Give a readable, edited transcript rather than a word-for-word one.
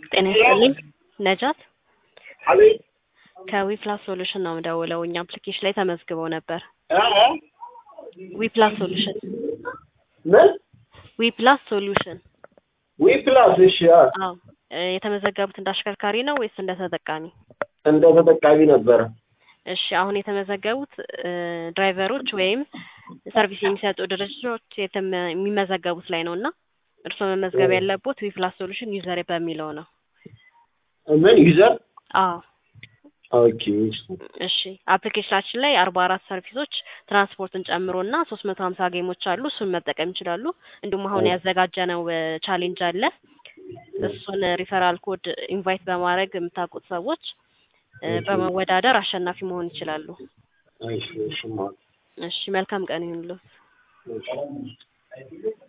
ጤና ይስጥልኝ ነጃት አቤት ከዊፕላስ ሶሉሽን ነው የምደውለው። እኛ አፕሊኬሽን ላይ ተመዝግበው ነበር። ዊፕላስ ሶሉሽን ምን ዊፕላስ ሶሉሽን ዊፕላስ? እሺ አዎ የተመዘገቡት እንደ አሽከርካሪ ነው ወይስ እንደ ተጠቃሚ? እንደ ተጠቃሚ ነበር። እሺ አሁን የተመዘገቡት ድራይቨሮች ወይም ሰርቪስ የሚሰጡ ድርጅቶች የሚመዘገቡት ላይ ነውና እርስዎ መመዝገብ ያለቦት ዊፕላስ ሶሉሽን ዩዘር በሚለው ነው። ምን ዩዘር? አዎ ኦኬ እሺ አፕሊኬሽናችን ላይ 44 ሰርቪሶች ትራንስፖርትን ጨምሮና 350 ጌሞች አሉ። እሱን መጠቀም ይችላሉ። እንዲሁም አሁን ያዘጋጀነው ቻሌንጅ አለ። እሱን ሪፈራል ኮድ ኢንቫይት በማድረግ የምታውቁት ሰዎች በመወዳደር አሸናፊ መሆን ይችላሉ። እሺ እሺ መልካም ቀን ይሁንልዎት።